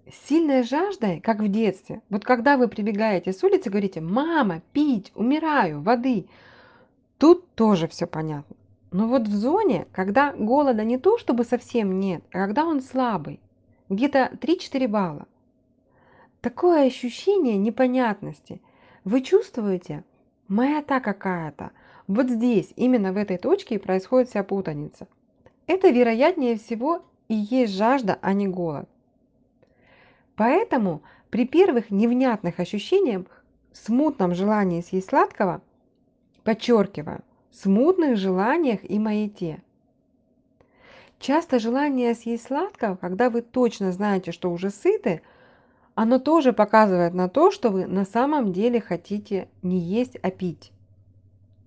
С сильной жаждой, как в детстве, вот когда вы прибегаете с улицы, говорите: «Мама, пить, умираю, воды», тут тоже все понятно. Но вот в зоне, когда голода не то чтобы совсем нет, а когда он слабый, где-то 3-4 балла, такое ощущение непонятности. Вы чувствуете, маята какая-то. Вот здесь, именно в этой точке и происходит вся путаница. Это, вероятнее всего, и есть жажда, а не голод. Поэтому при первых невнятных ощущениях, смутном желании съесть сладкого, подчеркиваю, смутных желаниях и маяте. Часто желание съесть сладкого, когда вы точно знаете, что уже сыты, оно тоже показывает на то, что вы на самом деле хотите не есть, а пить.